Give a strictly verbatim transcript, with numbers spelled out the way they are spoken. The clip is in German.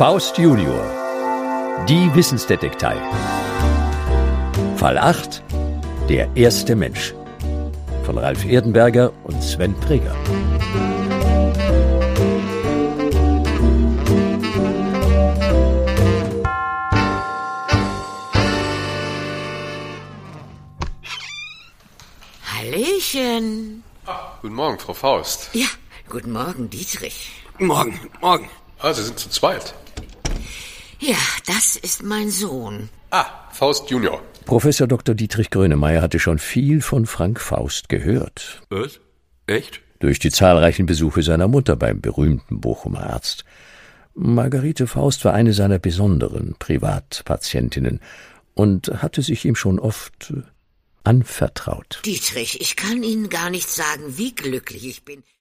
Faust Junior. Die Wissensdetektei. Fall acht. Der erste Mensch. Von Ralf Erdenberger und Sven Träger. Hallöchen. Ah, guten Morgen, Frau Faust. Ja, guten Morgen, Dietrich. Morgen, morgen. Ah, Sie sind zu zweit. Ja, das ist mein Sohn. Ah, Faust Junior. Professor Doktor Dietrich Grönemeyer hatte schon viel von Frank Faust gehört. Was? Echt? Durch die zahlreichen Besuche seiner Mutter beim berühmten Bochumer Arzt. Margarete Faust war eine seiner besonderen Privatpatientinnen und hatte sich ihm schon oft anvertraut. Dietrich, ich kann Ihnen gar nicht sagen, wie glücklich ich bin.